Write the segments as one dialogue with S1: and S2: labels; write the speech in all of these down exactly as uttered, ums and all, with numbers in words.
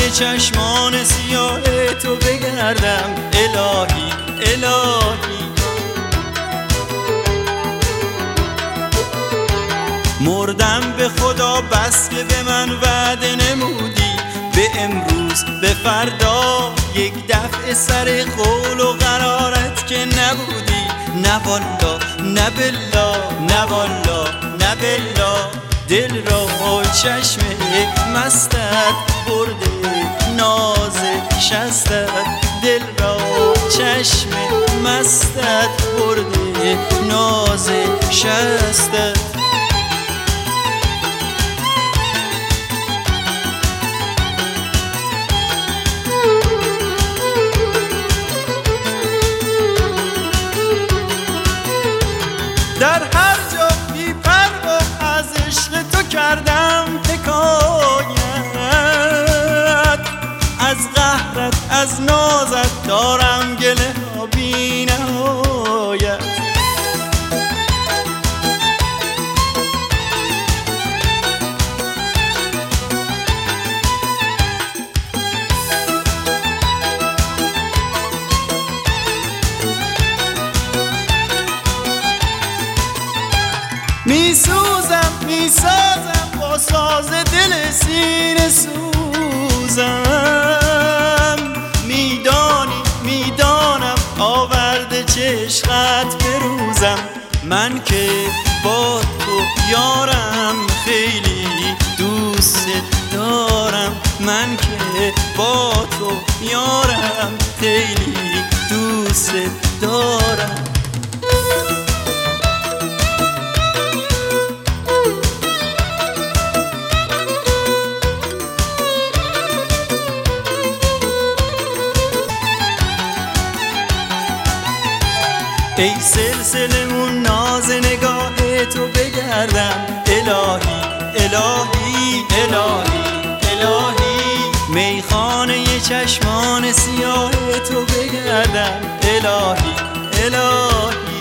S1: چشمان سیاه تو بگردم الهی الهی. مردم به خدا بس که به من وعده نمودی، به امروز به فردا یک دفعه سر قول و قرارت که نبودی. نه والا نه بلا نه والا نه بلا، دل را چشم مستت برده ناز شستت، دل را چشم مستت برده ناز شستت. در هر جا بی پروا از عشق تو کردم حکایت، از قهرت از نازت دارم گله ها بی نهایت. می سوزم می سازم با ساز دل سینه سوزم، میدانی میدانم آورده چشقت بروزم. من که با تو یارم خیلی دوست دارم، من که با تو یارم خیلی دوست دارم. ای سلسلمون ناز نگاه تو بگردم الهی الهی الهی الهی. میخانه چشمان سیاه تو بگردم الهی الهی.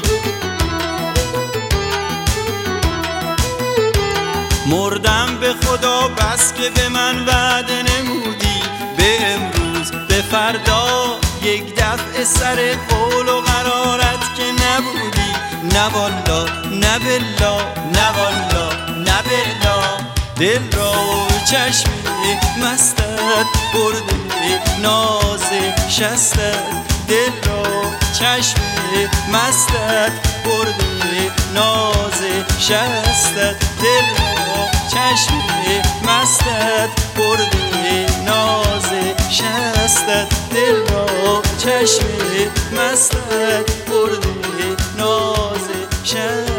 S1: مردم به خدا بس که به من وعده نمودی، به امروز به فردا یک دفعه سر قول و قرارت که نبودی. نه والا نه بلا نه والا نه بلا، دل را چشم مستت برده ناز شستت، دل را چشم مستت برده ناز شستت، دل را چشم مستت برده ناز شستت، دل را چشم مستت برده ناز شستت.